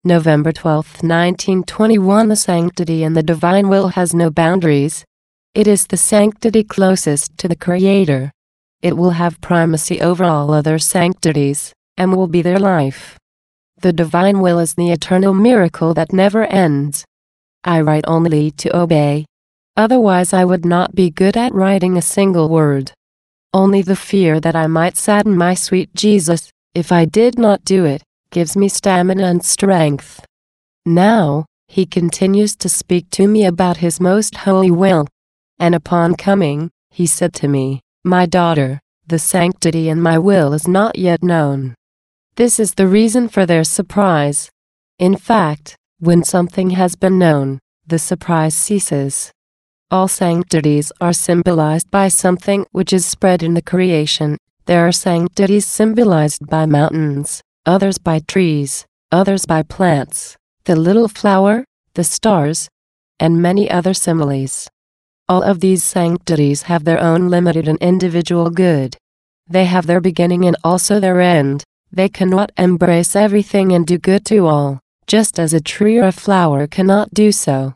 November 12, 1921. The sanctity and the divine will has no boundaries. It is the sanctity closest to the Creator. It will have primacy over all other sanctities, and will be their life. The divine will is the eternal miracle that never ends. I write only to obey. Otherwise I would not be good at writing a single word. Only the fear that I might sadden my sweet Jesus, if I did not do it, gives me stamina and strength. Now, he continues to speak to me about his most holy will. And upon coming, he said to me, "My daughter, the sanctity in my will is not yet known." This is the reason for their surprise. In fact, when something has been known, the surprise ceases. All sanctities are symbolized by something which is spread in the creation. There are sanctities symbolized by mountains, others by trees, others by plants, the little flower, the stars, and many other similes. All of these sanctities have their own limited and individual good. They have their beginning and also their end. They cannot embrace everything and do good to all, just as a tree or a flower cannot do so.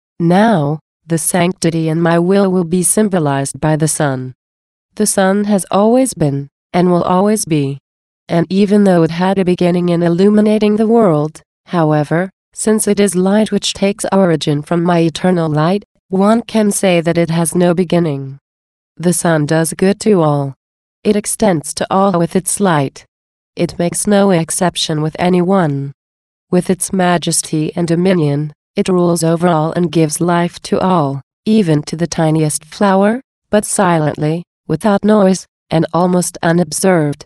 Now, the sanctity in my will be symbolized by the sun. The sun has always been, and will always be. And even though it had a beginning in illuminating the world, however, since it is light which takes origin from my eternal light, one can say that it has no beginning. The sun does good to all. It extends to all with its light. It makes no exception with anyone. With its majesty and dominion, it rules over all and gives life to all, even to the tiniest flower, but silently, without noise, and almost unobserved.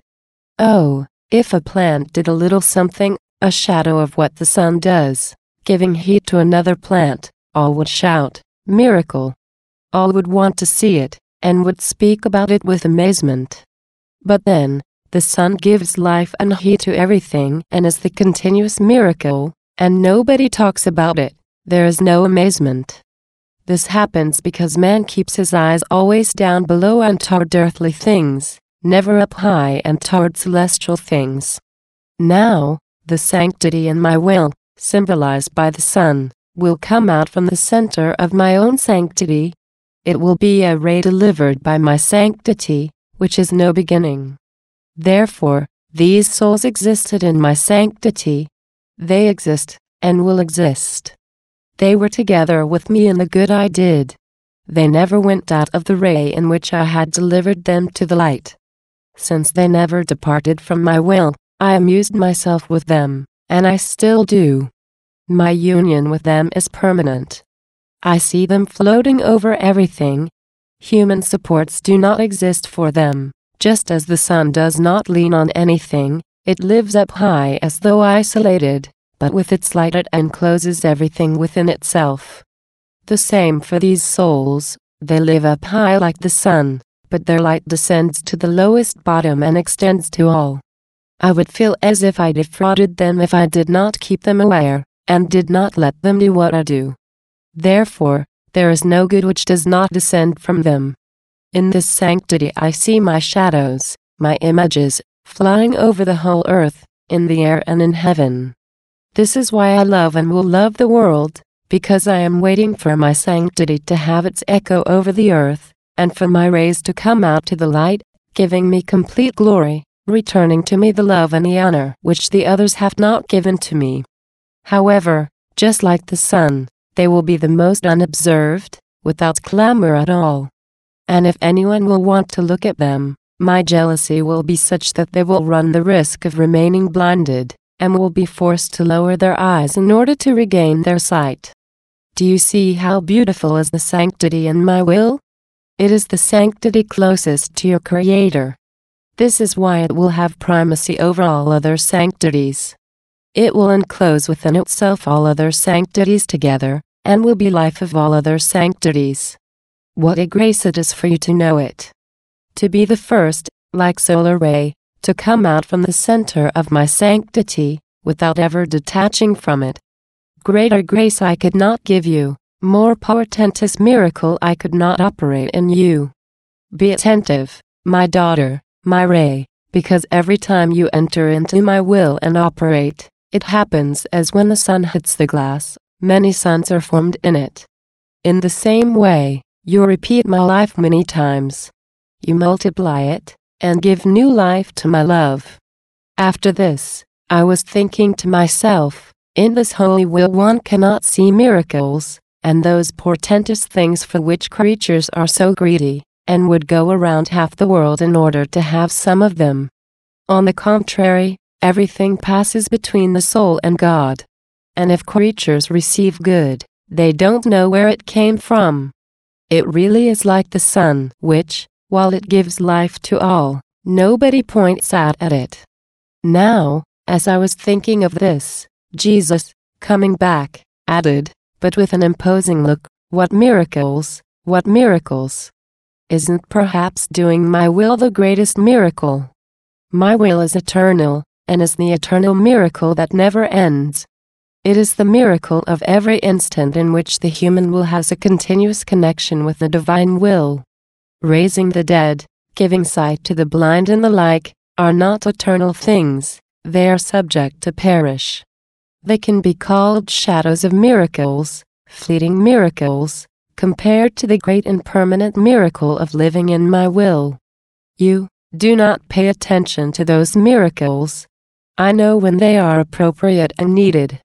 Oh, if a plant did a little something, a shadow of what the sun does, giving heat to another plant, all would shout, "Miracle!" All would want to see it, and would speak about it with amazement. But then, the sun gives life and heat to everything and is the continuous miracle, and nobody talks about it. There is no amazement. This happens because man keeps his eyes always down below and toward earthly things, never up high and toward celestial things. Now, the sanctity in my will, symbolized by the sun, will come out from the center of my own sanctity. It will be a ray delivered by my sanctity, which is no beginning. Therefore, these souls existed in my sanctity. They exist, and will exist. They were together with me in the good I did. They never went out of the ray in which I had delivered them to the light. Since they never departed from my will, I amused myself with them, and I still do. My union with them is permanent. I see them floating over everything. Human supports do not exist for them, just as the sun does not lean on anything. It lives up high as though isolated, but with its light it encloses everything within itself. The same for these souls, they live up high like the sun, but their light descends to the lowest bottom and extends to all. I would feel as if I defrauded them if I did not keep them aware, and did not let them do what I do. Therefore, there is no good which does not descend from them. In this sanctity I see my shadows, my images, flying over the whole earth, in the air and in heaven. This is why I love and will love the world, because I am waiting for my sanctity to have its echo over the earth, and for my rays to come out to the light, giving me complete glory, returning to me the love and the honor which the others have not given to me. However, just like the sun, they will be the most unobserved, without clamor at all. And if anyone will want to look at them, my jealousy will be such that they will run the risk of remaining blinded, and will be forced to lower their eyes in order to regain their sight. Do you see how beautiful is the sanctity in my will? It is the sanctity closest to your Creator. This is why it will have primacy over all other sanctities. It will enclose within itself all other sanctities together, and will be life of all other sanctities. What a grace it is for you to know it. To be the first, like solar ray, to come out from the center of my sanctity, without ever detaching from it. Greater grace I could not give you, more portentous miracle I could not operate in you. Be attentive, my daughter, my ray, because every time you enter into my will and operate, It happens as when the sun hits the glass, many suns are formed in it. In the same way, you repeat my life many times. You multiply it, and give new life to my love. After this, I was thinking to myself, in this holy will one cannot see miracles, and those portentous things for which creatures are so greedy, and would go around half the world in order to have some of them. On the contrary, everything passes between the soul and God. And if creatures receive good, they don't know where it came from. It really is like the sun, which, while it gives life to all, nobody points out at it. Now, as I was thinking of this, Jesus, coming back, added, but with an imposing look, "What miracles, what miracles! Isn't perhaps doing my will the greatest miracle? My will is eternal, and is the eternal miracle that never ends. It is the miracle of every instant in which the human will has a continuous connection with the divine will. Raising the dead, giving sight to the blind and the like, are not eternal things, they are subject to perish. They can be called shadows of miracles, fleeting miracles, compared to the great and permanent miracle of living in my will. You do not pay attention to those miracles. I know when they are appropriate and needed.